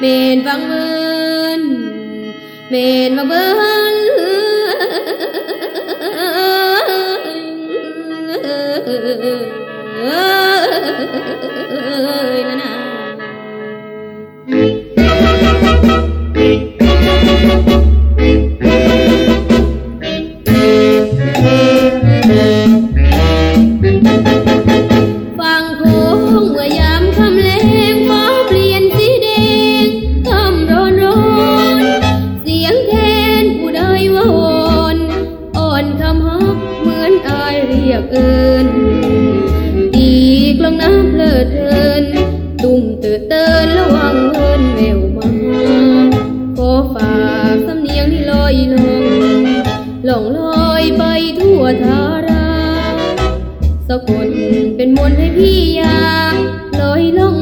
เมนฟังเบินเมนฟังเบินละนะฟังโค้งเมื่อยามคำแลงฟ้าเปลี่ยนสีแดงคำร้อนร้อนเสียงแคนผู้ใดว่าวอนอ่อนคำฮักเหมือนอายเรียกเอิญตีกลองน้ำเพลิดเพลินตุ่มเตือนเตือนระวังเฮินแมวมาขอฝากสำเนียงที่ลอยลงล่องลอยไปทั่วทาราสะกดเป็นมนต์ให้พี่ยาลอยล่อง